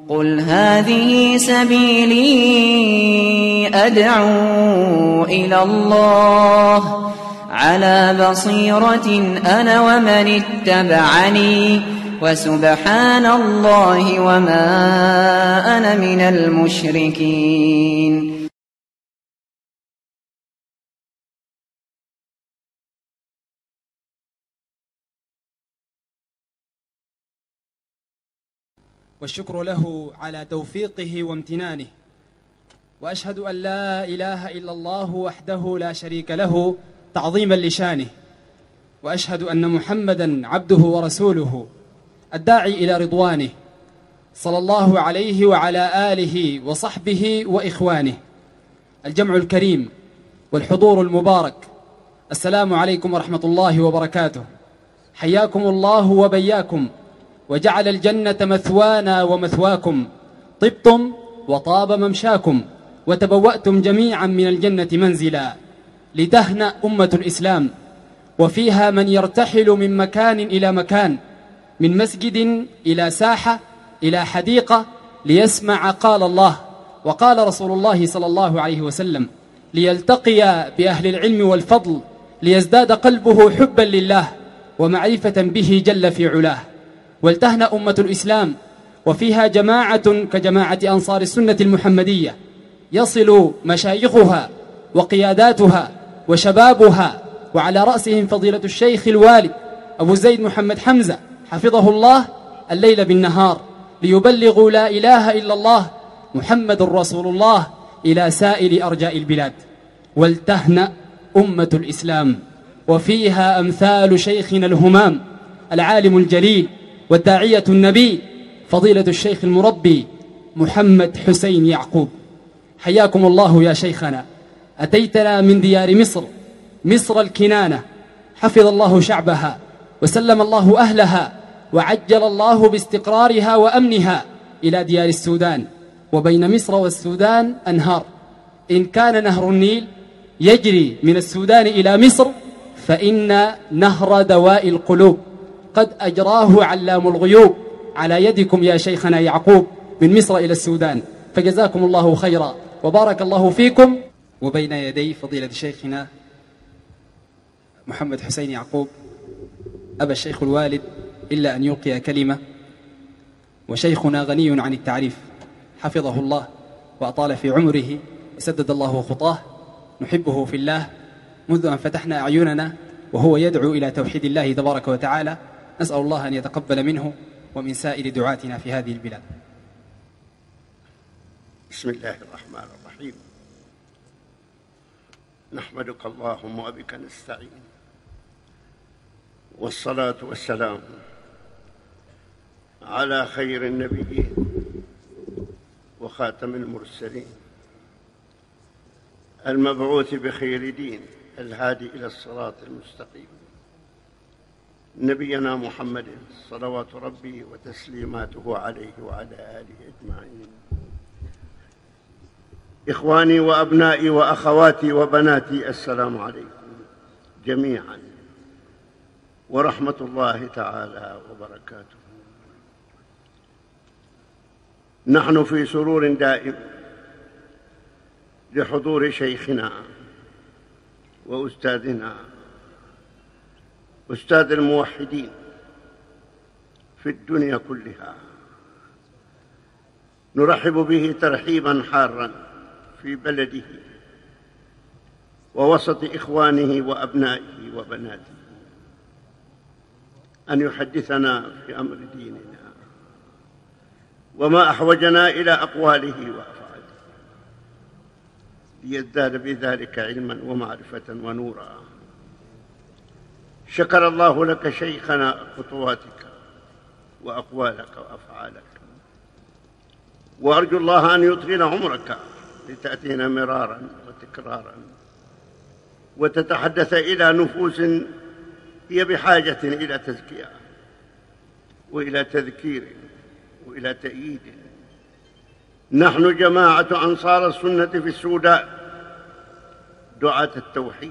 قل هذه سبيلي أدعو إلى الله على بصيرة أنا ومن اتبعني وسبحان الله وما أنا من المشركين. والشكر له على توفيقه وامتنانه، وأشهد أن لا إله إلا الله وحده لا شريك له تعظيما لشانه، وأشهد أن محمدا عبده ورسوله الداعي إلى رضوانه، صلى الله عليه وعلى آله وصحبه وإخوانه. الجمع الكريم والحضور المبارك، السلام عليكم ورحمة الله وبركاته. حياكم الله وبياكم، وجعل الجنة مثوانا ومثواكم، طبتم وطاب ممشاكم، وتبوأتم جميعا من الجنة منزلا. لتهنأ أمة الإسلام، وفيها من يرتحل من مكان إلى مكان، من مسجد إلى ساحة إلى حديقة، ليسمع قال الله وقال رسول الله صلى الله عليه وسلم، ليلتقي بأهل العلم والفضل، ليزداد قلبه حبا لله ومعرفة به جل في علاه. ولتهنأ أمة الإسلام، وفيها جماعة كجماعة أنصار السنة المحمدية، يصل مشايخها وقياداتها وشبابها، وعلى رأسهم فضيلة الشيخ الوالد أبو زيد محمد حمزة حفظه الله، الليل بالنهار، ليبلغوا لا إله إلا الله محمد رسول الله إلى سائر أرجاء البلاد. ولتهنأ أمة الإسلام، وفيها أمثال شيخنا الهمام العالم الجليل والداعية النبي فضيلة الشيخ المربي محمد حسين يعقوب. حياكم الله يا شيخنا، أتيتنا من ديار مصر، مصر الكنانة، حفظ الله شعبها وسلم الله أهلها، وعجل الله باستقرارها وأمنها، إلى ديار السودان. وبين مصر والسودان أنهار، إن كان نهر النيل يجري من السودان إلى مصر، فإن نهر دواء القلوب قد أجراه علام الغيوب على يدكم يا شيخنا يعقوب من مصر إلى السودان، فجزاكم الله خيرا وبارك الله فيكم. وبين يدي فضيلة شيخنا محمد حسين يعقوب أبى الشيخ الوالد إلا أن يلقي كلمة، وشيخنا غني عن التعريف حفظه الله وأطال في عمره وسدد الله خطاه. نحبه في الله منذ أن فتحنا أعيننا وهو يدعو إلى توحيد الله تبارك وتعالى. نسأل الله أن يتقبل منه ومن سائر دعاتنا في هذه البلاد. بسم الله الرحمن الرحيم. نحمدك اللهم وبك نستعين، والصلاة والسلام على خير النبيين وخاتم المرسلين، المبعوث بخير دين، الهادي إلى الصراط المستقيم، نبينا محمد صلوات ربي وتسليماته عليه وعلى آله أجمعين. إخواني وأبنائي وأخواتي وبناتي، السلام عليكم جميعا ورحمة الله تعالى وبركاته. نحن في سرور دائم لحضور شيخنا وأستاذنا، أستاذ الموحدين في الدنيا كلها. نرحب به ترحيبا حارا في بلده ووسط إخوانه وأبنائه وبناته، أن يحدثنا في أمر ديننا وما أحوجنا إلى أقواله وأفعاله، ليزداد بذلك علما ومعرفة ونورا. شكر الله لك شيخنا خطواتك وأقوالك وأفعالك، وأرجو الله أن يطيل عمرك لتأتينا مرارا وتكرارا وتتحدث إلى نفوس هي بحاجة إلى تزكية وإلى تذكير وإلى تأييد. نحن جماعة أنصار السنة في السودان، دعاة التوحيد،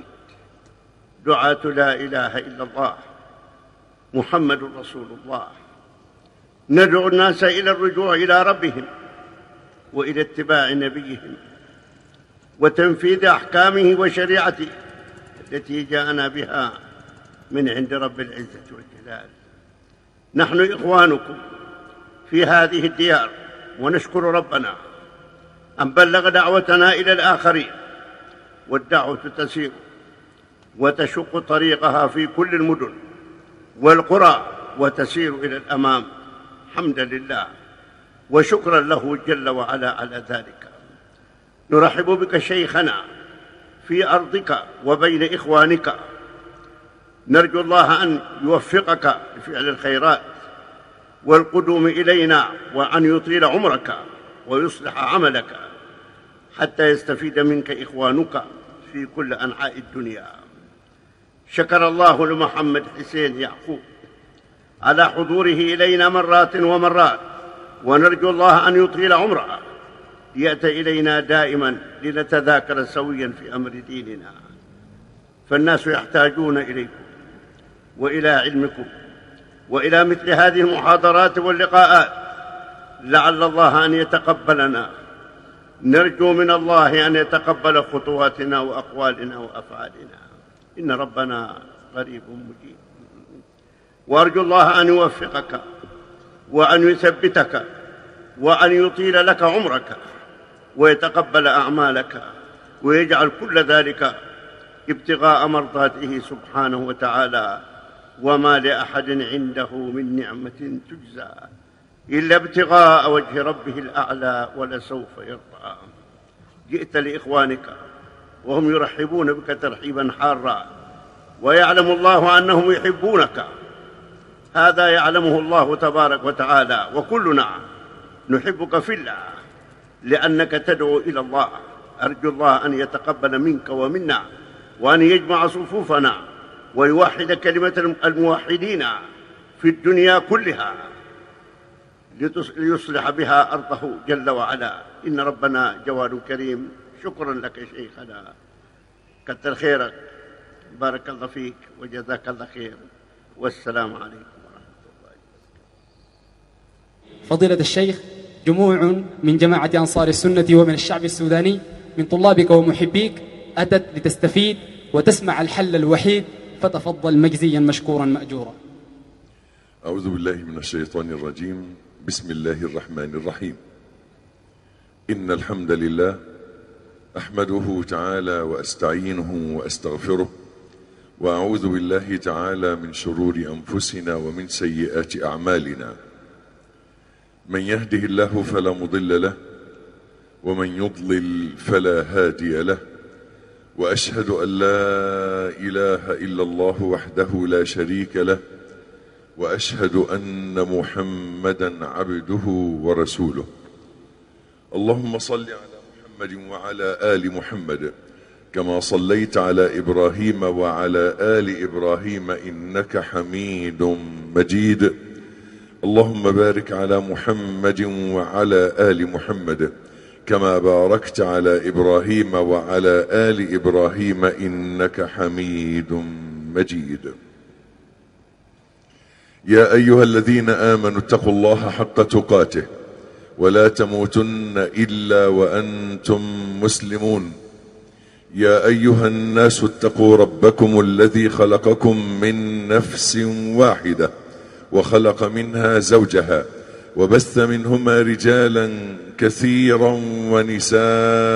دعاة لا إله إلا الله محمد رسول الله، ندعو الناس إلى الرجوع إلى ربهم وإلى اتباع نبيهم وتنفيذ أحكامه وشريعته التي جاءنا بها من عند رب العزة والجلال. نحن إخوانكم في هذه الديار، ونشكر ربنا أن بلغ دعوتنا إلى الآخرين، والدعوة تسير وتشق طريقها في كل المدن والقرى وتسير إلى الأمام، حمدا لله وشكرا له جل وعلا على ذلك. نرحب بك شيخنا في أرضك وبين إخوانك، نرجو الله أن يوفقك لفعل الخيرات والقدوم إلينا، وأن يطيل عمرك ويصلح عملك حتى يستفيد منك إخوانك في كل أنحاء الدنيا. شكر الله لمحمد حسين يعقوب على حضوره إلينا مرات ومرات، ونرجو الله أن يطيل عمره ليأتي إلينا دائما لنتذاكر سويا في أمر ديننا. فالناس يحتاجون إليكم وإلى علمكم وإلى مثل هذه المحاضرات واللقاءات، لعل الله أن يتقبلنا. نرجو من الله أن يتقبل خطواتنا وأقوالنا وأفعالنا، إن ربنا قريب مجيب. وأرجو الله أن يوفقك وأن يثبتك وأن يطيل لك عمرك ويتقبل أعمالك ويجعل كل ذلك ابتغاء مرضاته سبحانه وتعالى. وما لأحد عنده من نعمة تجزى إلا ابتغاء وجه ربه الأعلى ولسوف يرضى. جئت لإخوانك وهم يرحبون بك ترحيبا حارا، ويعلم الله أنهم يحبونك، هذا يعلمه الله تبارك وتعالى، وكلنا نحبك في الله لأنك تدعو إلى الله. أرجو الله أن يتقبل منك ومنا، وأن يجمع صفوفنا ويوحد كلمة الموحدين في الدنيا كلها ليصلح بها أرضه جل وعلا. إن ربنا جواد كريم. شكرا لك شيخنا، كتر خيرك، بارك الله فيك وجزاك الله خير، والسلام عليكم ورحمة الله. فضيلة الشيخ، جموع من جماعة أنصار السنة ومن الشعب السوداني من طلابك ومحبيك أتت لتستفيد وتسمع الحل الوحيد، فتفضل مجزيا مشكورا مأجورا. أعوذ بالله من الشيطان الرجيم. بسم الله الرحمن الرحيم. إن الحمد لله أحمده تعالى وأستعينه وأستغفره، وأعوذ بالله تعالى من شرور أنفسنا ومن سيئات أعمالنا. من يهده الله فلا مضل له، ومن يضلل فلا هادي له، وأشهد أن لا إله إلا الله وحده لا شريك له، وأشهد أن محمدا عبده ورسوله. اللهم صل على محمد وعلى آل محمد كما صليت على إبراهيم وعلى آل إبراهيم إنك حميد مجيد. اللهم بارك على محمد وعلى آل محمد كما باركت على إبراهيم وعلى آل إبراهيم إنك حميد مجيد. يا أيها الذين آمنوا اتقوا الله حق تقاته ولا تموتن إلا وأنتم مسلمون. يا أيها الناس اتقوا ربكم الذي خلقكم من نفس واحدة وخلق منها زوجها وبث منهما رجالا كثيرا ونساء،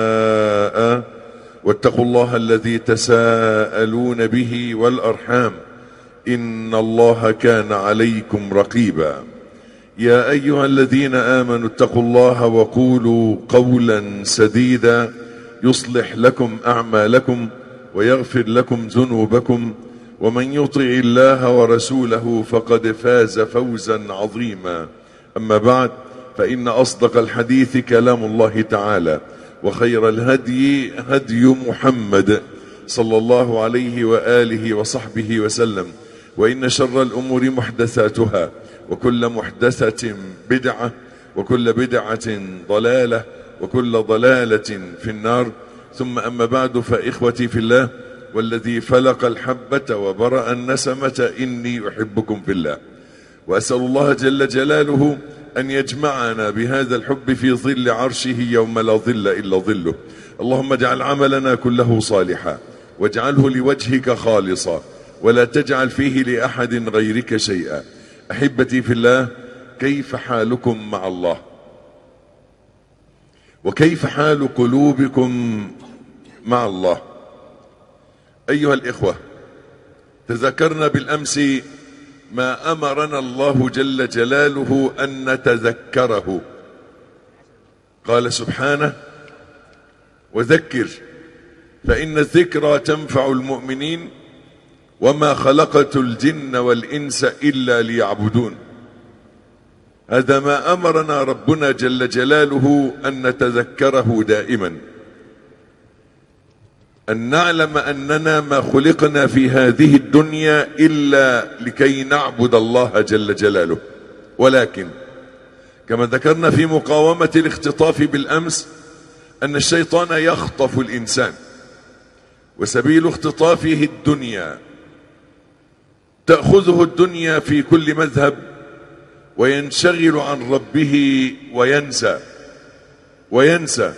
واتقوا الله الذي تساءلون به والأرحام إن الله كان عليكم رقيبا. يا أيها الذين آمنوا اتقوا الله وقولوا قولا سديدا يصلح لكم أعمالكم ويغفر لكم ذنوبكم، ومن يطع الله ورسوله فقد فاز فوزا عظيما. أما بعد، فإن أصدق الحديث كلام الله تعالى، وخير الهدي هدي محمد صلى الله عليه وآله وصحبه وسلم، وإن شر الأمور محدثاتها، وكل محدثة بدعة، وكل بدعة ضلالة، وكل ضلالة في النار. ثم أما بعد، فإخوتي في الله والذي فلق الحبة وبرأ النسمة إني أحبكم في الله، وأسأل الله جل جلاله أن يجمعنا بهذا الحب في ظل عرشه يوم لا ظل إلا ظله. اللهم اجعل عملنا كله صالحا واجعله لوجهك خالصا ولا تجعل فيه لأحد غيرك شيئا. أحبتي في الله، كيف حالكم مع الله؟ وكيف حال قلوبكم مع الله؟ أيها الإخوة، تذكرنا بالأمس ما أمرنا الله جل جلاله أن نتذكره. قال سبحانه: وذكر فإن الذكرى تنفع المؤمنين وما خلقت الجن والإنس إلا ليعبدون. هذا ما أمرنا ربنا جل جلاله أن نتذكره دائما، أن نعلم أننا ما خلقنا في هذه الدنيا إلا لكي نعبد الله جل جلاله. ولكن كما ذكرنا في مقاومة الاختطاف بالأمس أن الشيطان يخطف الإنسان، وسبيل اختطافه الدنيا. تأخذه الدنيا في كل مذهب وينشغل عن ربه وينسى.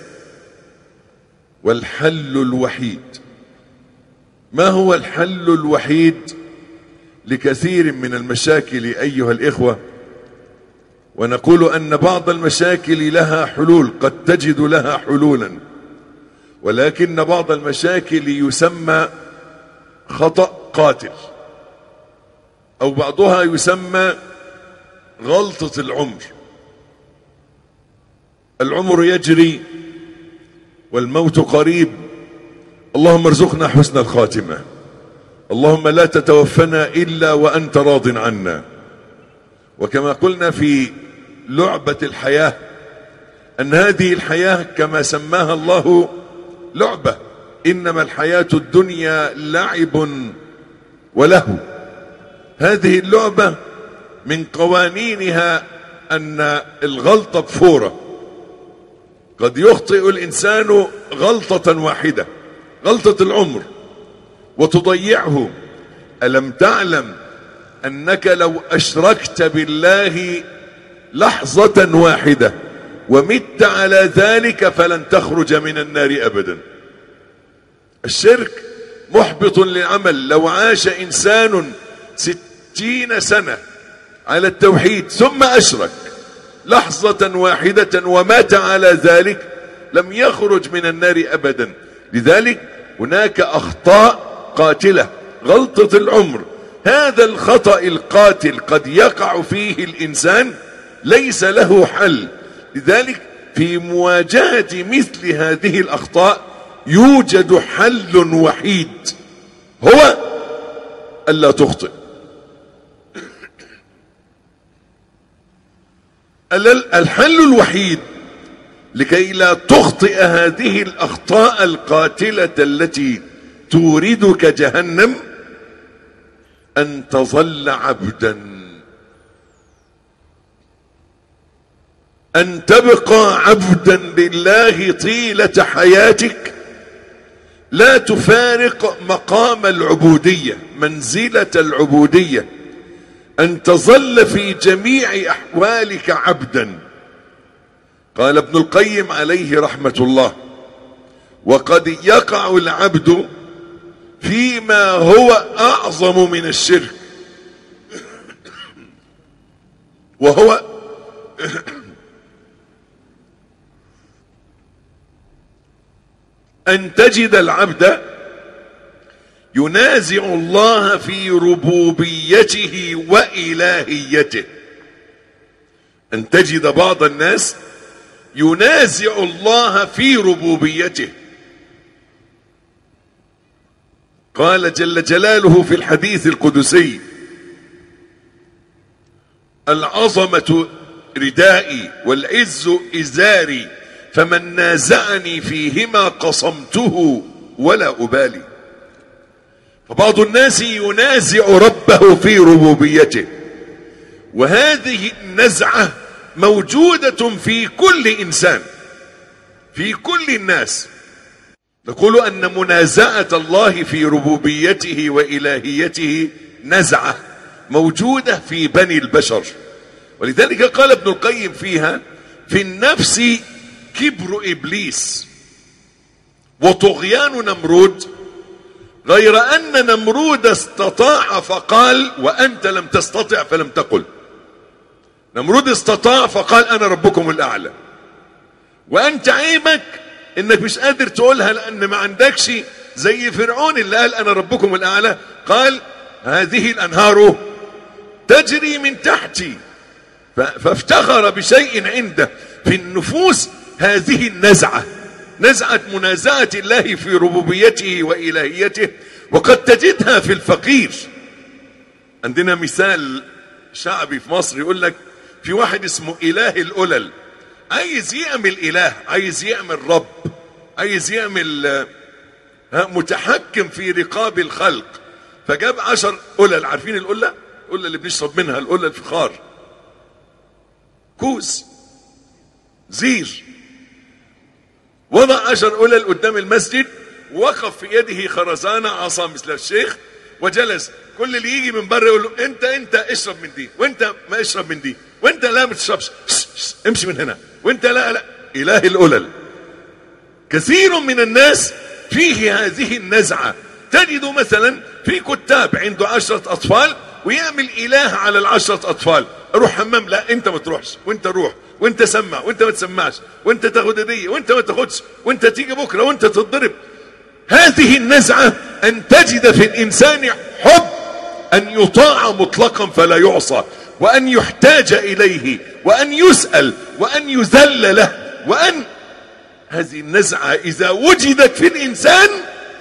والحل الوحيد، ما هو الحل الوحيد لكثير من المشاكل أيها الإخوة؟ ونقول أن بعض المشاكل لها حلول، قد تجد لها حلولا، ولكن بعض المشاكل يسمى خطأ قاتل، أو بعضها يسمى غلطة العمر. العمر يجري والموت قريب. اللهم ارزقنا حسن الخاتمة. اللهم لا تتوفنا إلا وأنت راض عنا. وكما قلنا في لعبة الحياة أن هذه الحياة كما سماها الله لعبة، إنما الحياة الدنيا لعب ولهو. هذه اللعبة من قوانينها أن الغلطة بفورة. قد يخطئ الإنسان غلطة واحدة، غلطة العمر، وتضيعه. ألم تعلم أنك لو أشركت بالله لحظة واحدة ومت على ذلك فلن تخرج من النار أبدا؟ الشرك محبط للعمل. لو عاش إنسان 60 سنة على التوحيد ثم أشرك لحظة واحدة ومات على ذلك لم يخرج من النار أبدا. لذلك هناك أخطاء قاتلة. غلطة العمر، هذا الخطأ القاتل قد يقع فيه الإنسان ليس له حل. لذلك في مواجهة مثل هذه الأخطاء يوجد حل وحيد، هو ألا تخطئ. الحل الوحيد لكي لا تخطئ هذه الأخطاء القاتلة التي توردك جهنم أن تظل عبدا، أن تبقى عبدا لله طيلة حياتك، لا تفارق مقام العبودية، منزلة العبودية، أن تظل في جميع أحوالك عبدا. قال ابن القيم عليه رحمة الله: وقد يقع العبد فيما هو أعظم من الشرك، وهو أن تجد العبد ينازع الله في ربوبيته وإلهيته. أن تجد بعض الناس ينازع الله في ربوبيته. قال جل جلاله في الحديث القدسي: العظمة ردائي والعز إزاري فمن نازعني فيهما قصمته ولا أبالي. فبعض الناس ينازع ربه في ربوبيته، وهذه النزعة موجودة في كل إنسان، في كل الناس. نقول أن منازعة الله في ربوبيته وإلهيته نزعة، موجودة في بني البشر. ولذلك قال ابن القيم فيها: في النفس كبر إبليس وطغيان نمرود، غير أن نمرود استطاع فقال وأنت لم تستطع فلم تقل. نمرود استطاع فقال أنا ربكم الأعلى، وأنت عيبك إنك مش قادر تقولها لأن ما عندكش زي فرعون اللي قال أنا ربكم الأعلى، قال هذه الأنهار تجري من تحتي، فافتخر بشيء عنده. في النفوس هذه النزعة، نزعة منازعة الله في ربوبيته وإلهيته، وقد تجدها في الفقير. عندنا مثال شعبي في مصر يقول لك في واحد اسمه إله الأولل، عايز يعمل إله، عايز يعمل رب، عايز يعمل متحكم في رقاب الخلق، فجاب 10 أولل. عارفين الأولة؟ الأولة اللي بنشرب منها، الأولة الفخار، كوز زير. وضع 10 أولل قدام المسجد، ووقف في يده خرزانة عصا مثل الشيخ، وجلس كل اللي يجي من بره يقول له انت اشرب من دي، وانت ما اشرب من دي، وانت لا ما تشربش، امشي من هنا، وانت لا. إله الأولل. كثير من الناس فيه هذه النزعة. تجد مثلا في كتاب عنده 10 أطفال ويعمل إله على 10 أطفال. اروح حمام، لا انت ما تروحش، وانت روح، وانت سمع، وانت ما تسمعش، وانت تاخد هدية، وانت ما تاخدش، وانت تيجي بكرة، وانت تتضرب. هذه النزعة أن تجد في الإنسان حب أن يطاع مطلقا فلا يعصى، وأن يحتاج إليه، وأن يسأل، وأن يذل له، وأن هذه النزعة إذا وجدت في الإنسان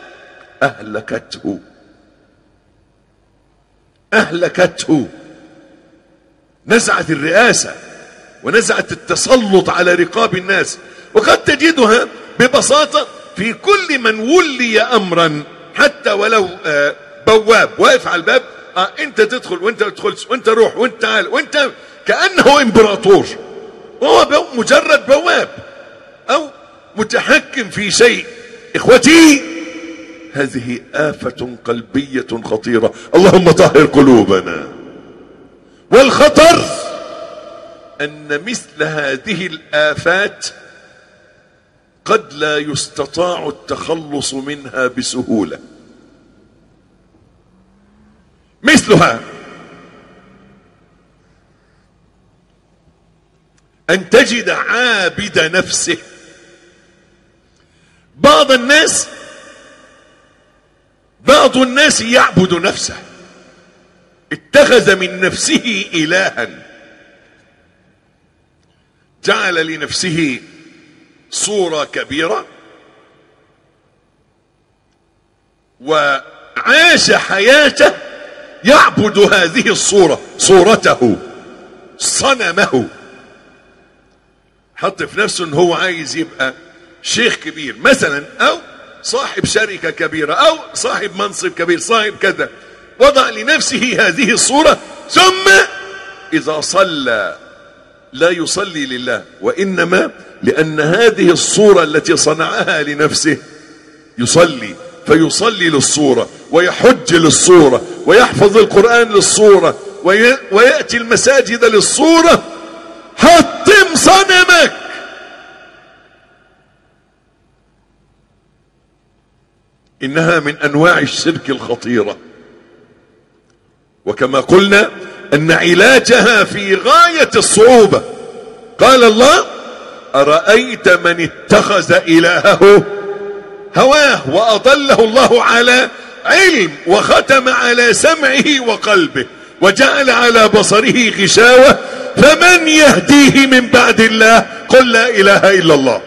أهلكته. نزعة الرئاسة ونزعة التسلط على رقاب الناس. وقد تجدها ببساطة في كل من ولي أمرا، حتى ولو بواب واقف على الباب، انت تدخل وانت ما تدخلش، وانت روح وانت تعال، وانت كأنه امبراطور، وهو مجرد بواب او متحكم في شيء. اخوتي، هذه آفة قلبية خطيرة، اللهم طهر قلوبنا. والخطر أن مثل هذه الآفات قد لا يستطاع التخلص منها بسهولة. مثلها أن تجد عابد نفسه. بعض الناس يعبد نفسه، اتخذ من نفسه إلها، جعل لنفسه صورة كبيرة، وعاش حياته يعبد هذه الصورة، صورته، صنمه. حط في نفسه ان هو عايز يبقى شيخ كبير مثلا، او صاحب شركة كبيرة، او صاحب منصب كبير، صاحب كذا. وضع لنفسه هذه الصورة، ثم اذا صلى لا يصلي لله، وانما لان هذه الصورة التي صنعها لنفسه يصلي، فيصلي للصورة، ويحج للصورة، ويحفظ القرآن للصورة، ويأتي المساجد للصورة. حطم صنمك. إنها من أنواع الشرك الخطيرة، وكما قلنا أن علاجها في غاية الصعوبة. قال الله: أرأيت من اتخذ إلهه هواه وأضله الله على علم وختم على سمعه وقلبه وجعل على بصره غشاوة فمن يهديه من بعد الله؟ قل لا إله إلا الله.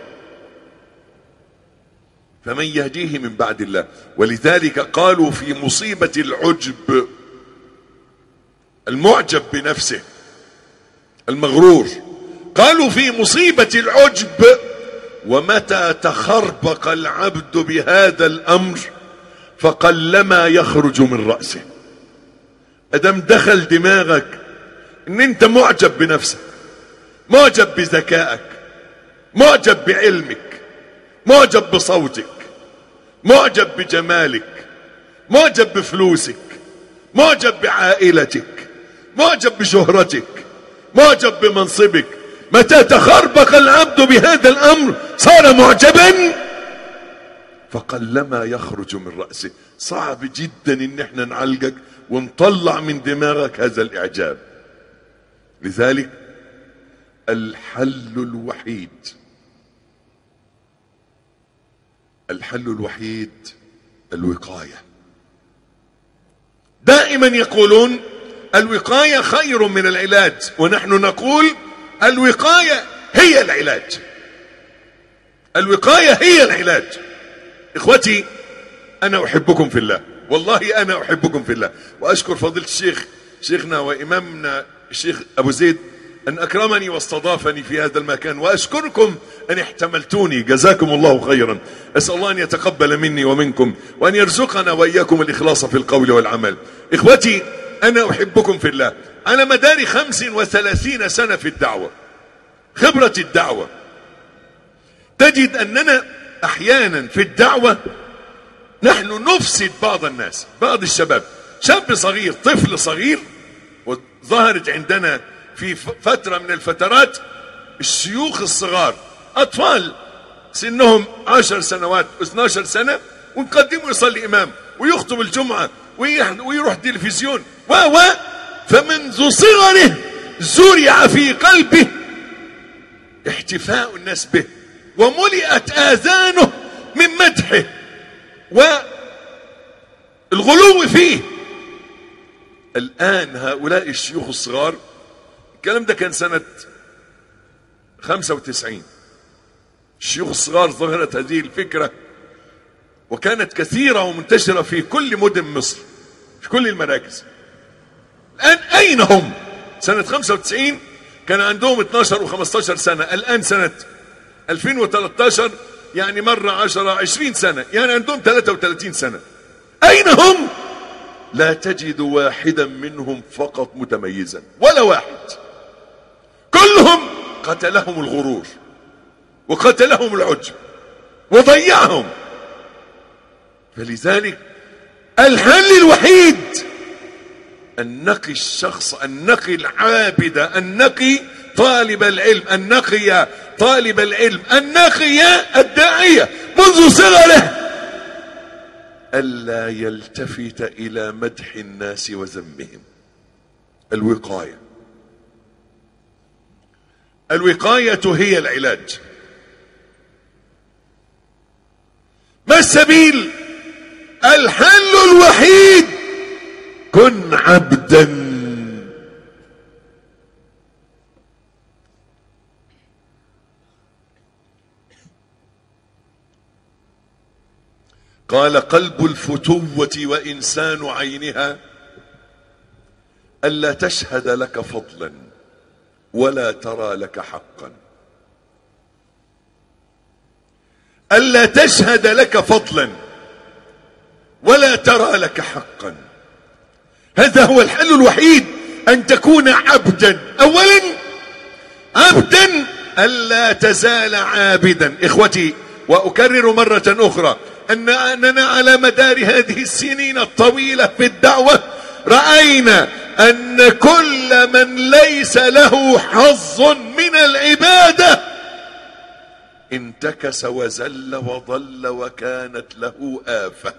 فمن يهديه من بعد الله. ولذلك قالوا في مصيبة العجب، المعجب بنفسه المغرور، قالوا في مصيبة العجب: ومتى تخربق العبد بهذا الأمر فقلما يخرج من رأسه. أدم دخل دماغك ان انت معجب بنفسك، معجب بذكائك، معجب بعلمك، معجب بصوتك، معجب بجمالك، معجب بفلوسك، معجب بعائلتك، معجب بشهرتك، معجب بمنصبك. متى تخربق العبد بهذا الأمر صار معجبا فقلما يخرج من رأسه. صعب جدا ان احنا نعالجك ونطلع من دماغك هذا الإعجاب. لذلك الحل الوحيد الوقاية. دائما يقولون الوقاية خير من العلاج، ونحن نقول الوقاية هي العلاج. الوقاية هي العلاج. اخوتي انا احبكم في الله، والله انا احبكم في الله، واشكر فضيلة الشيخ شيخنا وامامنا الشيخ ابو زيد ان اكرمني واستضافني في هذا المكان، واشكركم ان احتملتوني، جزاكم الله خيرا. اسال الله ان يتقبل مني ومنكم، وان يرزقنا واياكم الاخلاص في القول والعمل. اخوتي انا احبكم في الله. على مدار 35 سنة في الدعوة، خبرة الدعوة، تجد اننا احيانا في الدعوة نحن نفسد بعض الناس، بعض الشباب، شاب صغير، طفل صغير. وظهرت عندنا في فترة من الفترات الشيوخ الصغار، اطفال سنهم 10 سنوات 12 سنة، ونقدمه يصلي امام ويخطب الجمعة ويروح تلفزيون فمنذ صغره زرع في قلبه احتفاء الناس به، وملئت آذانه من مدحه والغلو فيه. الآن هؤلاء الشيوخ الصغار، الكلام ده كان سنة 95، الشيوخ الصغار ظهرت هذه الفكرة وكانت كثيرة ومنتشرة في كل مدن مصر، في كل المراكز. الآن أين هم؟ سنة 95 كان عندهم 12 و15 سنة، الآن سنة 2013 يعني مرة 10-20 سنة، يعني عندهم 33 سنة. أين هم؟ لا تجد واحدا منهم فقط متميزا، ولا واحد. كلهم قتلهم الغرور وقتلهم العجب وضيعهم. فلذلك الحل الوحيد أن نقي الشخص، أن نقي العابد، أن نقي طالب العلم، أن نقي طالب العلم، أن نقي الداعية منذ صغره، ألا يلتفت إلى مدح الناس وذمهم. الوقاية، الوقاية هي العلاج. ما السبيل؟ الحل الوحيد كن عبدا. قال قلب الفتوة وإنسان عينها ألا تشهد لك فضلا ولا ترى لك حقا. ألا تشهد لك فضلا ولا ترى لك حقا. هذا هو الحل الوحيد، أن تكون عبدا. أولا عبدا، ألا تزال عابدا. إخوتي، وأكرر مرة أخرى أننا على مدار هذه السنين الطويلة في الدعوة رأينا أن كل من ليس له حظ من العبادة انتكس وزل وضل وكانت له آفة.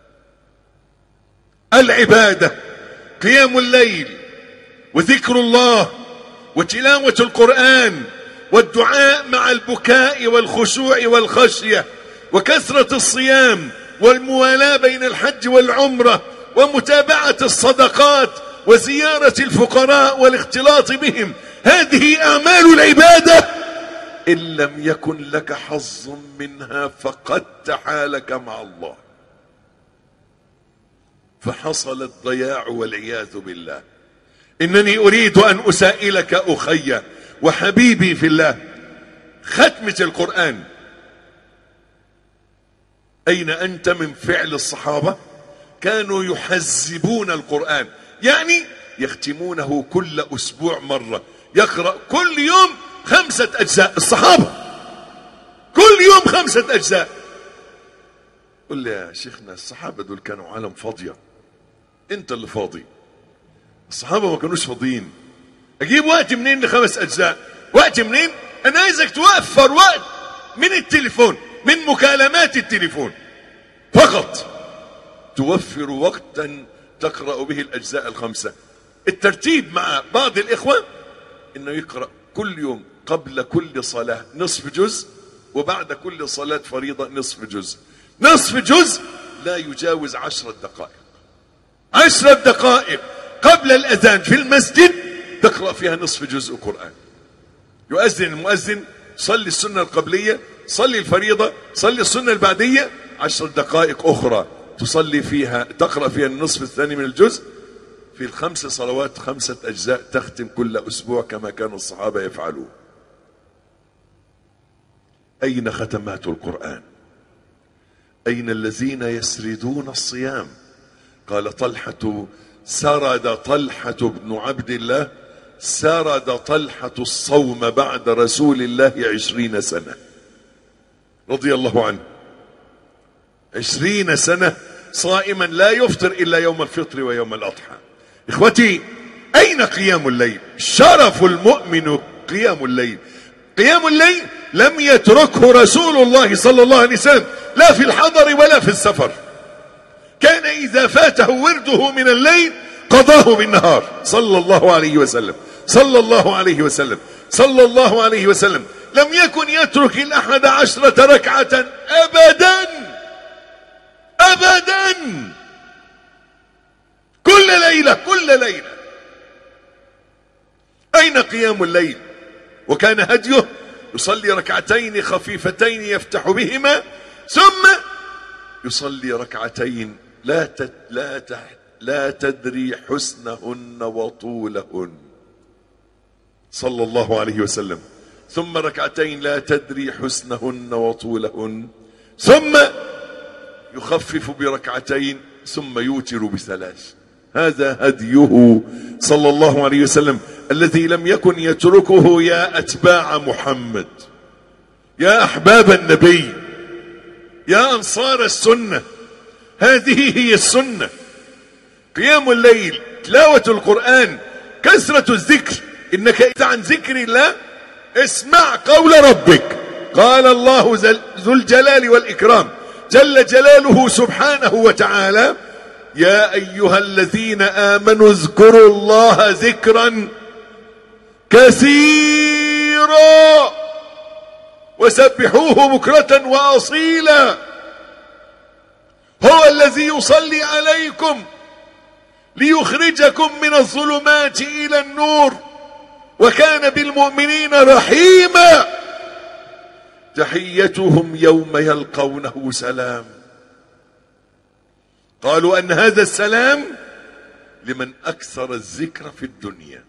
العبادة، قيام الليل وذكر الله وتلاوة القرآن والدعاء مع البكاء والخشوع والخشية وكثرة الصيام والموالاة بين الحج والعمرة ومتابعة الصدقات وزيارة الفقراء والاختلاط بهم، هذه أعمال العبادة. إن لم يكن لك حظ منها فقدت حالك مع الله، فحصل الضياع والعياذ بالله. إنني أريد أن أسائلك أخي وحبيبي في الله، ختمة القرآن أين أنت من فعل الصحابة؟ كانوا يحزبون القرآن، يعني يختمونه كل أسبوع مرة، يقرأ كل يوم 5 أجزاء. الصحابة كل يوم 5 أجزاء. قل لي يا شيخنا الصحابة دول كانوا عالم فاضية، انت اللي فاضي. الصحابة ما كانوش فاضيين. اجيب وقت منين ل5 اجزاء؟ وقت منين؟ انا عايزك توفر وقت من التليفون، من مكالمات التليفون فقط. توفر وقتا تقرأ به الأجزاء 5. الترتيب مع بعض الإخوة إنه يقرأ كل يوم قبل كل صلاة نصف جزء، وبعد كل صلاة فريضة نصف جزء. نصف جزء لا يجاوز 10 دقائق. 10 دقائق قبل الأذان في المسجد تقرأ فيها نصف جزء قرآن. يؤذن المؤذن، صلي السنة القبلية، صلي الفريضة، صلي السنة البعدية، 10 دقائق أخرى تصلي فيها، تقرأ فيها النصف الثاني من الجزء. في ال5 صلوات 5 أجزاء تختم كل أسبوع كما كان الصحابة يفعلون. أين ختمات القرآن؟ أين الذين يسردون الصيام؟ قال طلحة: سرد طلحة بن عبد الله، سرد طلحة الصوم بعد رسول الله 20 سنة رضي الله عنه. 20 سنة صائما لا يفطر إلا يوم الفطر ويوم الأضحى. إخوتي، أين قيام الليل؟ شرف المؤمن قيام الليل. قيام الليل لم يتركه رسول الله صلى الله عليه وسلم لا في الحضر ولا في السفر. كان إذا فاته ورده من الليل قضاه بالنهار صلى الله عليه وسلم، صلى الله عليه وسلم، صلى الله عليه وسلم. لم يكن يترك 11 ركعة أبدا أبدا، كل ليلة كل ليلة. أين قيام الليل؟ وكان هديه يصلي ركعتين خفيفتين يفتح بهما، ثم يصلي ركعتين لا تدري حسنهن وطولهن صلى الله عليه وسلم، ثم ركعتين لا تدري حسنهن وطولهن، ثم يخفف بركعتين، ثم يوتر بثلاث. هذا هديه صلى الله عليه وسلم الذي لم يكن يتركه. يا أتباع محمد، يا أحباب النبي، يا أنصار السنة، هذه هي السنة. قيام الليل، تلاوة القرآن، كثرة الذكر. إنك إذا عن ذكر الله اسمع قول ربك. قال الله ذو الجلال والإكرام جل جلاله سبحانه وتعالى: يا أيها الذين آمنوا اذكروا الله ذكرا كثيرا وسبحوه بكرة وأصيلا. هو الذي يصلي عليكم ليخرجكم من الظلمات إلى النور، وكان بالمؤمنين رحيما. تحيتهم يوم يلقونه سلام. قالوا أن هذا السلام لمن أكثر الذكر في الدنيا،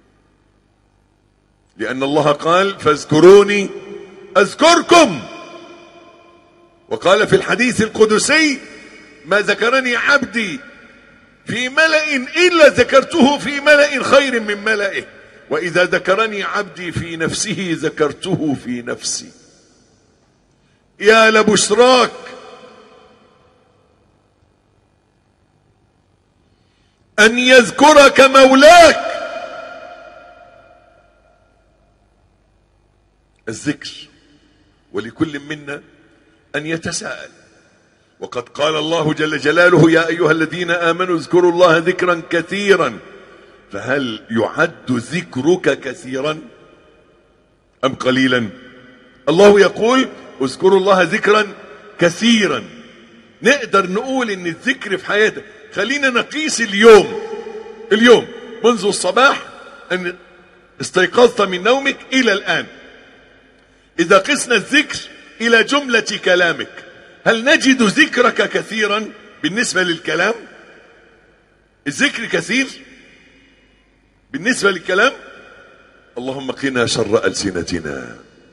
لأن الله قال: فاذكروني أذكركم. وقال في الحديث القدسي: ما ذكرني عبدي في ملأ إلا ذكرته في ملأ خير من ملئه، وإذا ذكرني عبدي في نفسه ذكرته في نفسي. يا لبشراك أن يذكرك مولاك. الذكر، ولكل منا أن يتساءل. وقد قال الله جل جلاله: يا أيها الذين آمنوا اذكروا الله ذكرا كثيرا. فهل يعد ذكرك كثيرا أم قليلا؟ الله يقول: اذكروا الله ذكرا كثيرا. نقدر نقول ان الذكر في حياتك، خلينا نقيس اليوم منذ الصباح ان استيقظت من نومك الى الآن. اذا قسنا الذكر الى جملة كلامك، هل نجد ذكرك كثيرا بالنسبة للكلام؟ الذكر كثير بالنسبة للكلام. اللهم قنا شر ألسنتنا.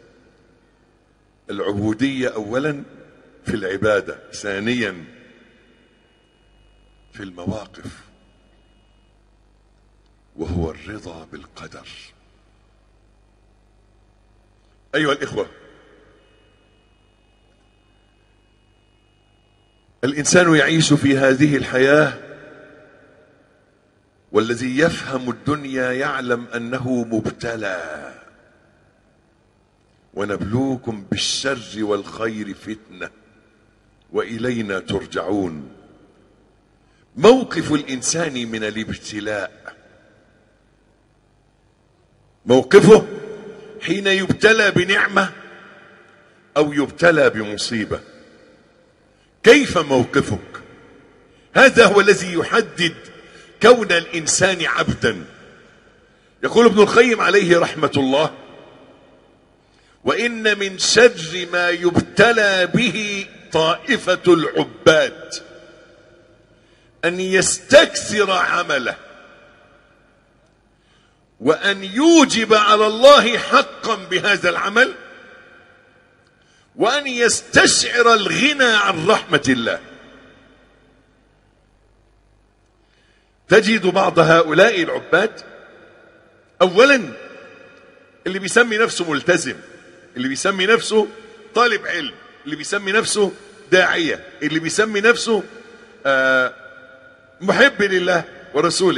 العبودية أولا في العبادة، ثانيا في المواقف، وهو الرضا بالقدر. أيها الإخوة، الإنسان يعيش في هذه الحياة والذي يفهم الدنيا يعلم أنه مبتلى، ونبلوكم بالشر والخير فتنة وإلينا ترجعون. موقف الإنسان من الابتلاء، موقفه حين يبتلى بنعمة أو يبتلى بمصيبة. كيف موقفك؟ هذا هو الذي يحدد كون الإنسان عبدا. يقول ابن القيم عليه رحمة الله: وإن من شر ما يبتلى به طائفة العباد أن يستكثر عمله، وأن يوجب على الله حقا بهذا العمل، وأن يستشعر الغنى عن رحمة الله. تجد بعض هؤلاء العباد أولا اللي بيسمي نفسه ملتزم، اللي بيسمي نفسه طالب علم، اللي بيسمي نفسه داعية، اللي بيسمي نفسه محب لله ورسوله،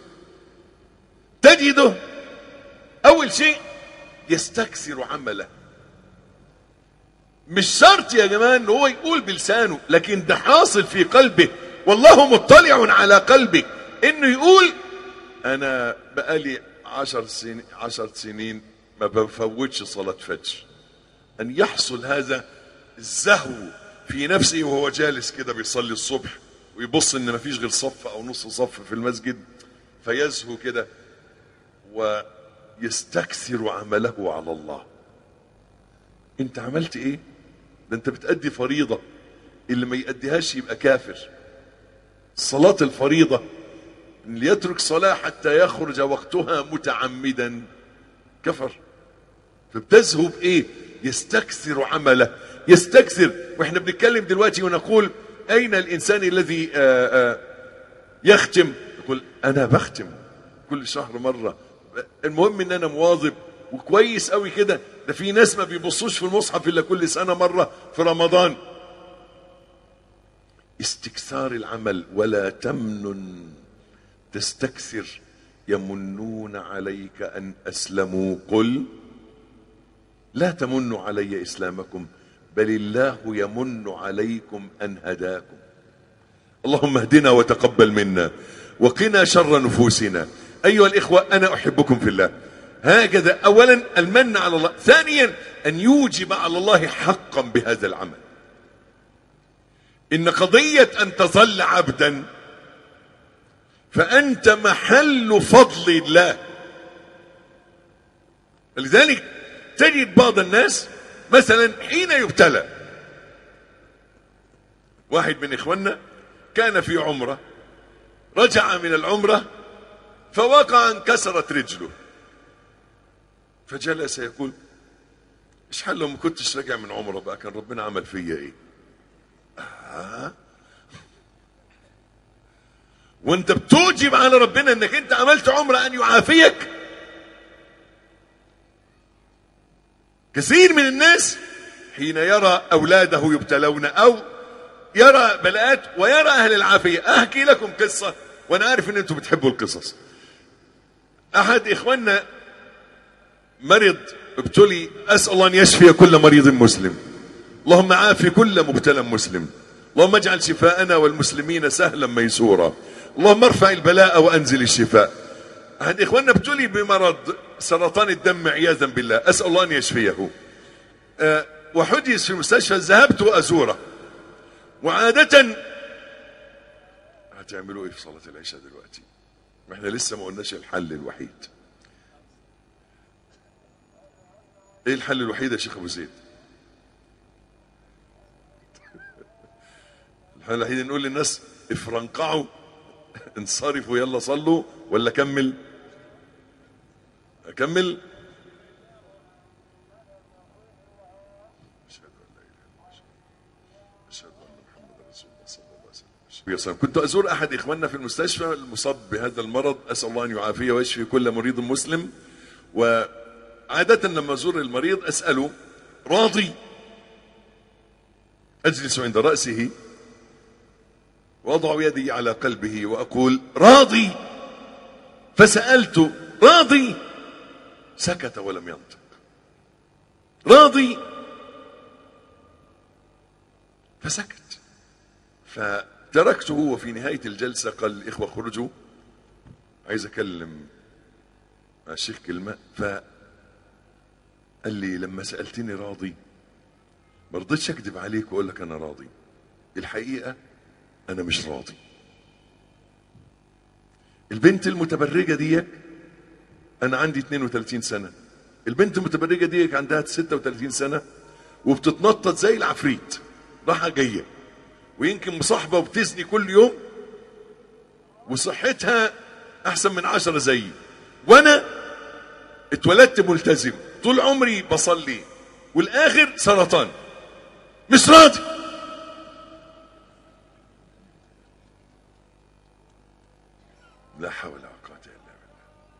تجده أول شيء يستكثر عمله. مش شرط يا جماعة ان هو يقول بلسانه، لكن ده حاصل في قلبه، والله مطلع على قلبه، انه يقول انا بقالي 10 سنين ما بفوتش صلاة فجر. ان يحصل هذا الزهو في نفسه وهو جالس كده بيصلي الصبح، ويبص ان ما فيش غير صف او نص صف في المسجد، فيزهو كده ويستكثر عمله على الله. انت عملت ايه؟ ده انت بتأدي فريضة، اللي ما يأديهاش يبقى كافر. صلاة الفريضة، اللي يترك صلاة حتى يخرج وقتها متعمدا كفر. فبتزهو بايه؟ يستكثر عمله، يستكثر. واحنا بنتكلم دلوقتي ونقول اين الانسان الذي يختم؟ يقول انا بختم كل شهر مرة، المهم ان انا مواظب وكويس قوي كده. ده في ناس ما بيبصوش في المصحف الا كل سنة مرة في رمضان. استكثار العمل. ولا تمنن تستكثر يمنون عليك ان اسلموا قل لا تمنوا علي اسلامكم بل الله يمن عليكم ان هداكم. اللهم اهدنا وتقبل منا وقنا شر نفوسنا. ايها الاخوة، انا احبكم في الله. هكذا اولا المن على الله، ثانيا ان يوجب على الله حقا بهذا العمل. ان قضية ان تظل عبدا فانت محل فضل الله. لذلك تجد بعض الناس مثلا حين يبتلى، واحد من اخواننا كان في عمرة، رجع من العمرة فوقع انكسرت رجله، فجلس يقول ايش حل لو ما كنتش راجع من عمرة بقى، كان ربنا عمل فيا ايه؟ وانت بتوجب على ربنا انك انت عملت عمرة ان يعافيك. كثير من الناس حين يرى اولاده يبتلون او يرى بلاءات ويرى اهل العافية. احكي لكم قصة وانا عارف ان انتم بتحبوا القصص. احد اخواننا مرض، ابتلي، اسأل الله ان يشفي كل مريض مسلم. اللهم عافي كل مبتلى مسلم. اللهم اجعل شفاءنا والمسلمين سهلا ميسورا. اللهم ارفع البلاء وانزل الشفاء. احد اخواننا ابتلي بمرض سرطان الدم عياذا بالله، اسأل الله ان يشفيه. وحجز في المستشفى، ذهبت ازوره. وعادة هتعملوا ايه في صلاة العشاء دلوقتي؟ ما احنا لسه ما قلناش الحل الوحيد. ايه الحل الوحيد يا شيخ ابو زيد؟ الحل الوحيد نقول للناس افرنقعوا، انصرفوا، يلا صلوا، ولا كمل؟ اكمل؟ كنت أزور أحد إخواننا في المستشفى المصاب بهذا المرض، أسأل الله أن يعافيه ويشفي كل مريض مسلم. وعادة لما أزور المريض أسأله راضي؟ أجلس عند رأسه وأضع يدي على قلبه وأقول راضي؟ فسألته: راضي؟ سكت ولم ينطق. راضي؟ فسكت. فتركته، وفي نهاية الجلسة قال الإخوة: خرجوا، عايز أكلم مع الشيخ كلمة. فقال لي: لما سألتني راضي ما رضيتش أكذب عليك وأقول لك أنا راضي، الحقيقة أنا مش راضي. البنت المتبرجة ديك أنا عندي 32 سنة، البنت المتبرجة ديك عندها 36 سنة وبتتنطط زي العفريت راحة جاية، ويمكن مصاحبة وبتزني كل يوم، وصحتها أحسن من 10 زيي، وأنا اتولدت ملتزم طول عمري بصلي، والآخر سرطان. مش راضي. لا حول ولا قوة إلا بالله.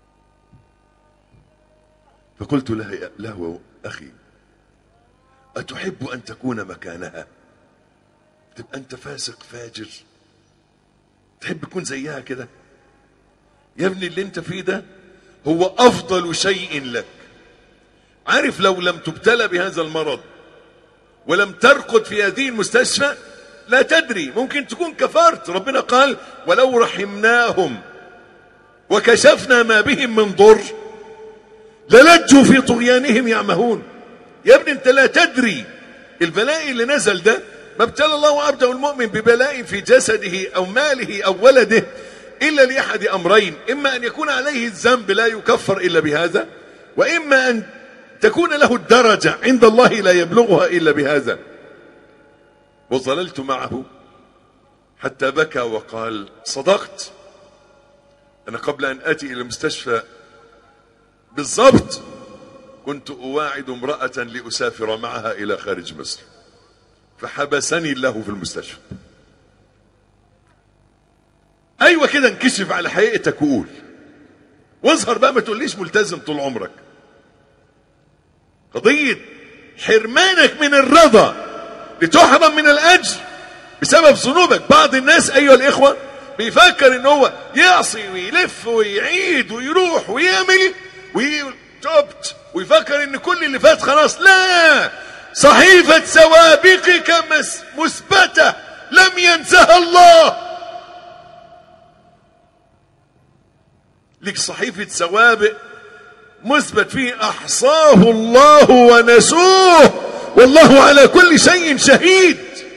فقلت له: أخي، أتحب أن تكون مكانها؟ تبقى أنت فاسق فاجر، تحب تكون زيها كده؟ يا ابني اللي أنت فيه ده هو أفضل شيء لك. عارف لو لم تبتلى بهذا المرض ولم ترقد في هذه المستشفى لا تدري، ممكن تكون كفرت. ربنا قال: ولو رحمناهم وكشفنا ما بهم من ضر للجوا في طغيانهم يعمهون. يا ابني انت لا تدري البلاء اللي نزل ده. ما ابتلى الله عبده المؤمن ببلاء في جسده او ماله او ولده الا لاحد امرين: اما ان يكون عليه الذنب لا يكفر الا بهذا، واما ان تكون له الدرجة عند الله لا يبلغها الا بهذا. وظللت معه حتى بكى وقال: صدقت، أنا قبل أن آتي إلى المستشفى بالضبط كنت أواعد امرأة لأسافر معها إلى خارج مصر، فحبسني الله في المستشفى. أيوة كده، انكشف على حقيقتك وقول، واظهر بقى، ما تقوليش ملتزم طول عمرك. قضية حرمانك من الرضا لتحرم من الأجر بسبب ذنوبك. بعض الناس أيها الإخوة بيفكر ان هو يعصي ويلف ويعيد ويروح ويعمل ويتوبت ويفكر ان كل اللي فات خلاص. لا، صحيفة سوابقك مثبتة لم ينسها الله. لك صحيفة سوابق مثبت فيه أحصاه الله ونسوه والله على كل شيء شهيد.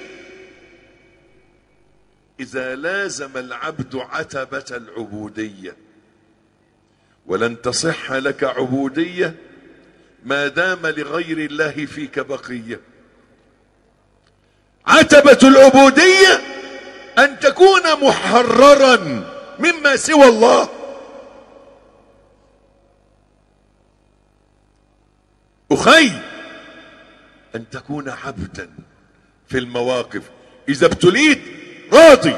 إذا لازم العبد عتبة العبودية، ولن تصح لك عبودية ما دام لغير الله فيك بقية. عتبة العبودية أن تكون محررا مما سوى الله. أخي، أن تكون عبدا في المواقف. إذا ابتليت راضي.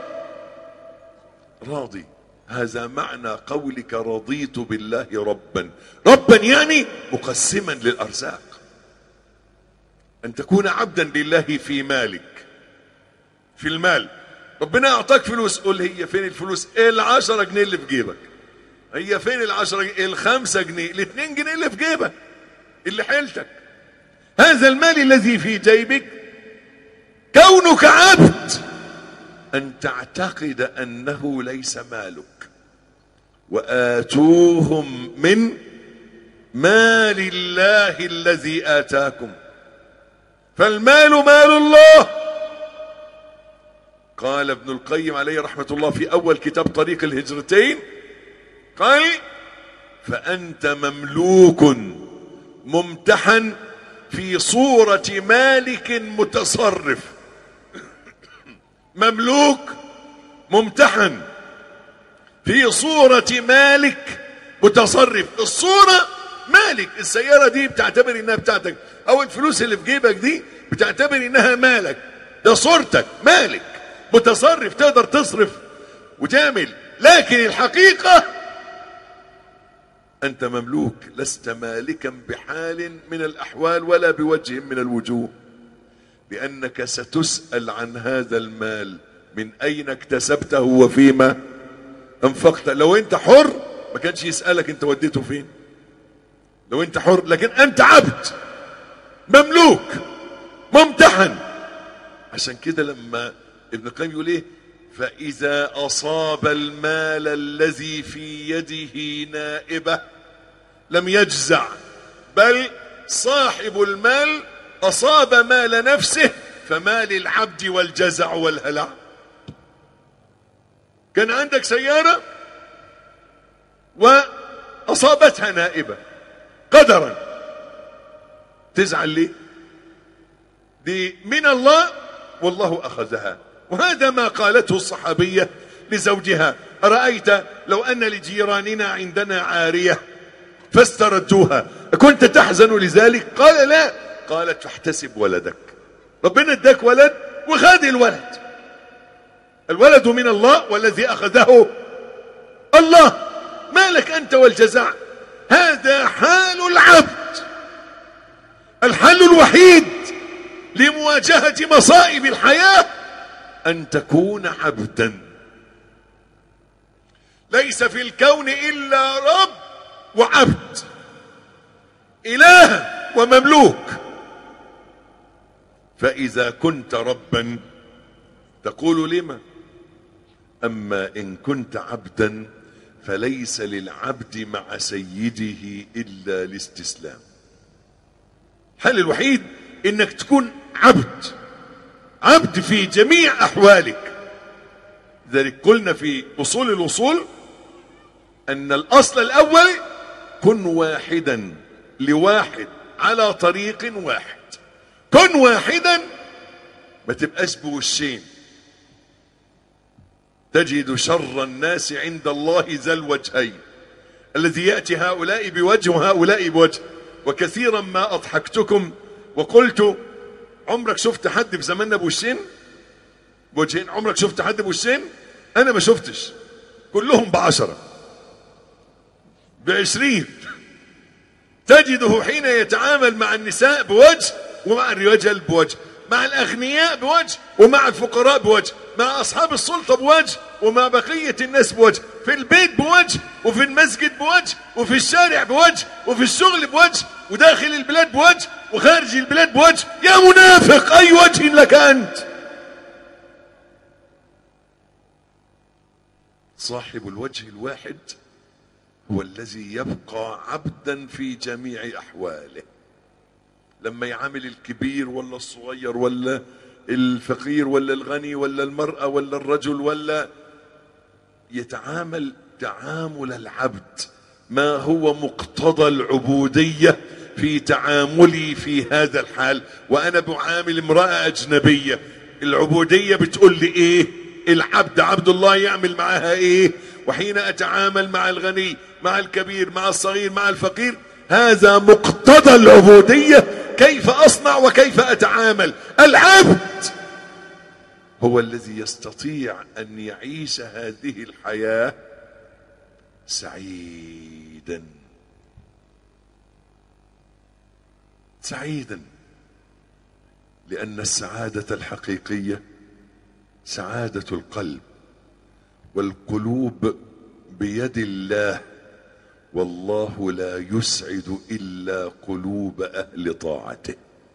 راضي، هذا معنى قولك رضيت بالله ربا. ربا يعني مقسما للأرزاق. أن تكون عبدا لله في مالك، في المال. ربنا أعطاك فلوس، قل: هي فين الفلوس؟ 10 جنيه اللي في جيبك. هي فين 10 جنيه؟ 5 جنيه، 2 جنيه اللي في جيبك اللي حيلتك. هذا المال الذي في جيبك كونك عبد أن تعتقد أنه ليس مالك. وآتوهم من مال الله الذي آتاكم، فالمال مال الله. قال ابن القيم عليه رحمة الله في أول كتاب طريق الهجرتين، قال: فأنت مملوك ممتحن في صورة مالك متصرف. مملوك ممتحن في صورة مالك متصرف. الصورة مالك، السيارة دي بتعتبر انها بتاعتك، او الفلوس اللي في جيبك دي بتعتبر انها مالك، ده صورتك مالك متصرف، تقدر تصرف وتعمل. لكن الحقيقة أنت مملوك، لست مالكا بحال من الأحوال ولا بوجه من الوجوه، لأنك ستسأل عن هذا المال: من أين اكتسبته وفيما انفقت. لو انت حر ما كانش يسألك انت وديته فين، لو انت حر. لكن انت عبد مملوك ممتحن. عشان كده لما ابن القيم يقول ايه، فإذا أصاب المال الذي في يده نائبة لم يجزع، بل صاحب المال أصاب مال نفسه فما للعبد والجزع والهلع. كان عندك سيارة وأصابتها نائبة قدرا، تزعل ليه؟ دي من الله والله أخذها. وهذا ما قالته الصحابية لزوجها، أرأيت لو أن لجيراننا عندنا عارية فاستردوها كنت تحزن لذلك؟ قال لا. قالت فاحتسب ولدك، ربنا اداك ولد وخذ الولد، الولد من الله والذي أخذه الله، ما لك أنت والجزاء. هذا حال العبد، الحل الوحيد لمواجهة مصائب الحياة أن تكون عبدا. ليس في الكون إلا رب وعبد، إله ومملوك. فإذا كنت ربا تقول لما، أما إن كنت عبدا فليس للعبد مع سيده إلا الاستسلام. الحل الوحيد إنك تكون عبد، عبد في جميع أحوالك. لذلك قلنا في أصول الوصول أن الأصل الأول كن واحدا لواحد على طريق واحد. كن واحدا، ما تبقاش بوشين. تجد شر الناس عند الله ذا الوجهين، الذي يأتي هؤلاء بوجه وهؤلاء بوجه. وكثيرا ما أضحكتكم وقلت عمرك شفت حد في زماننا بوشين بوجهين؟ عمرك شفت حد بوشين؟ أنا ما شفتش، كلهم ب10 ب20. تجده حين يتعامل مع النساء بوجه ومع الرجال بوجه، مع الأغنياء بوجه ومع الفقراء بوجه، مع أصحاب السلطة بوجه ومع بقية الناس بوجه، في البيت بوجه وفي المسجد بوجه وفي الشارع بوجه وفي الشغل بوجه وداخل البلاد بوجه وخارج البلاد بوجه. يا منافق، أي وجه لك أنت؟ صاحب الوجه الواحد هو الذي يبقى عبدا في جميع أحواله. لما يعامل الكبير ولا الصغير ولا الفقير ولا الغني ولا المرأة ولا الرجل، ولا يتعامل تعامل العبد. ما هو مقتضى العبودية في تعاملي في هذا الحال وأنا بعامل امرأة أجنبية؟ العبودية بتقول لي إيه؟ العبد عبد الله يعمل معها إيه؟ وحين أتعامل مع الغني مع الكبير مع الصغير مع الفقير، هذا مقتضى العبودية. كيف أصنع وكيف أتعامل؟ العبد هو الذي يستطيع أن يعيش هذه الحياة سعيدا سعيدا، لأن السعادة الحقيقية سعادة القلب، والقلوب بيد الله، والله لا يسعد إلا قلوب أهل طاعته.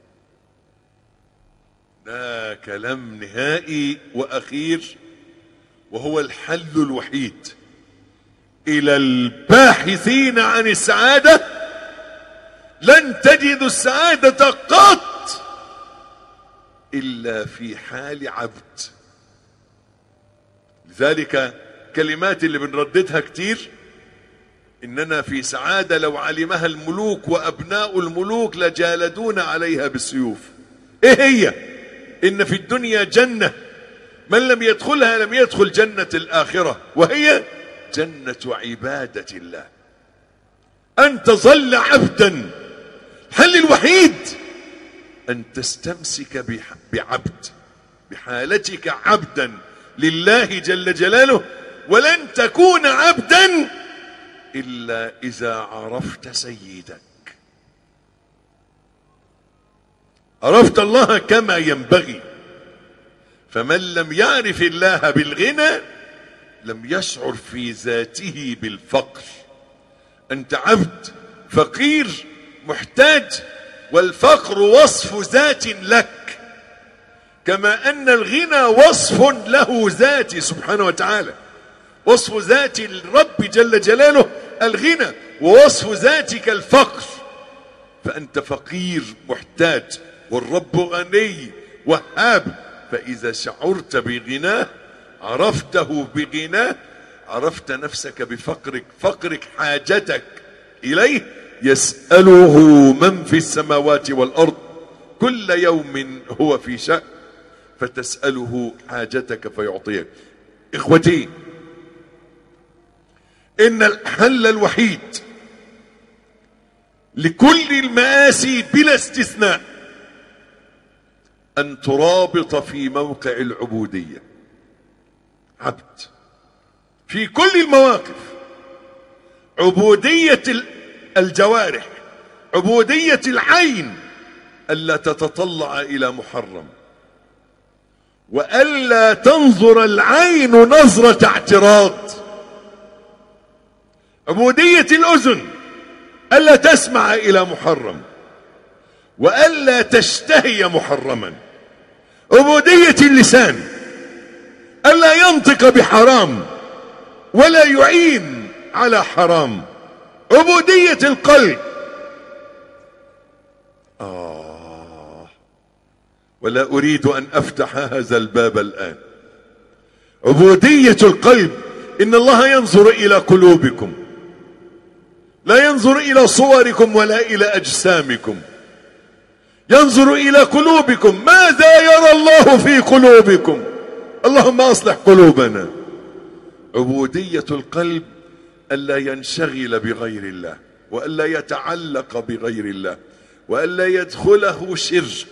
ده كلام نهائي وأخير، وهو الحل الوحيد إلى الباحثين عن السعادة. لن تجدوا السعادة قط إلا في حال عبد. لذلك كلمات اللي بنرددها كتير، إننا في سعادة لو علمها الملوك وأبناء الملوك لجالدون عليها بالسيوف. إيه هي؟ إن في الدنيا جنة من لم يدخلها لم يدخل جنة الآخرة، وهي جنة عبادة الله. أن تظل عبدا. الحل الوحيد أن تستمسك بعبد، بحالتك عبدا لله جل جلاله. ولن تكون عبدا إلا إذا عرفت سيدك، عرفت الله كما ينبغي. فمن لم يعرف الله بالغنى لم يشعر في ذاته بالفقر. أنت عبد فقير محتاج، والفقر وصف ذات لك، كما أن الغنى وصف له ذاتي سبحانه وتعالى. وصف ذات الرب جل جلاله الغنى، ووصف ذاتك الفقر. فأنت فقير محتاج، والرب غني وهاب. فإذا شعرت بغناه عرفته بغناه، عرفت نفسك بفقرك، فقرك حاجتك إليه. يسأله من في السماوات والأرض كل يوم هو في شأن، فتسأله حاجتك فيعطيك. إخوتي، إن الحل الوحيد لكل المآسي بلا استثناء أن ترابط في موقع العبودية. عبد في كل المواقف، عبودية الجوارح، عبودية العين، ألا تتطلع إلى محرم، وألا تنظر العين نظرة اعتراض. عبودية الأذن، ألا تسمع إلى محرم وألا تشتهي محرما. عبودية اللسان، ألا ينطق بحرام ولا يعين على حرام. عبودية القلب، ولا أريد أن أفتح هذا الباب الآن. عبودية القلب، إن الله ينظر إلى قلوبكم، لا ينظر إلى صوركم ولا إلى أجسامكم، ينظر إلى قلوبكم. ماذا يرى الله في قلوبكم؟ اللهم أصلح قلوبنا. عبودية القلب ألا ينشغل بغير الله، وألا يتعلق بغير الله، وألا يدخله شرك.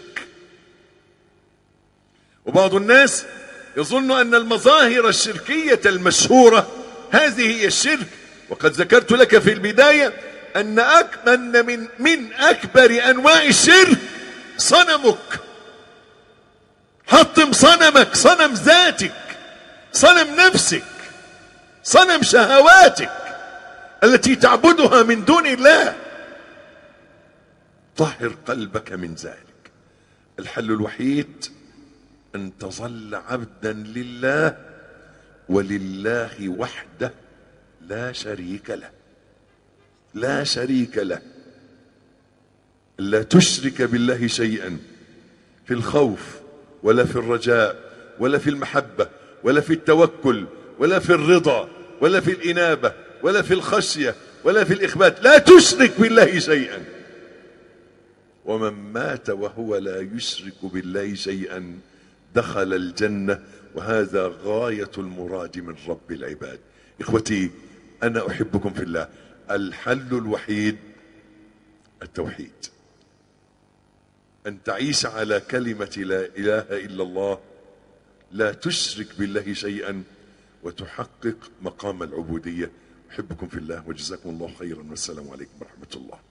وبعض الناس يظن أن المظاهر الشركية المشهورة هذه هي الشرك، وقد ذكرت لك في البداية أن من أكبر أنواع الشرك صنمك. حطم صنمك، صنم ذاتك، صنم نفسك، صنم شهواتك التي تعبدها من دون الله. طهر قلبك من ذلك. الحل الوحيد أن تظل عبدا لله، ولله وحده لا شريك له، لا شريك له. لا تشرك بالله شيئا في الخوف ولا في الرجاء ولا في المحبة ولا في التوكل ولا في الرضا ولا في الإنابة ولا في الخشية ولا في الإخبات. لا تشرك بالله شيئا. ومن مات وهو لا يشرك بالله شيئا دخل الجنة، وهذا غاية المراد من رب العباد. إخوتي، أنا أحبكم في الله. الحل الوحيد التوحيد، أن تعيش على كلمة لا إله إلا الله، لا تشرك بالله شيئا، وتحقق مقام العبودية. أحبكم في الله، وجزاكم الله خيرا، والسلام عليكم ورحمة الله.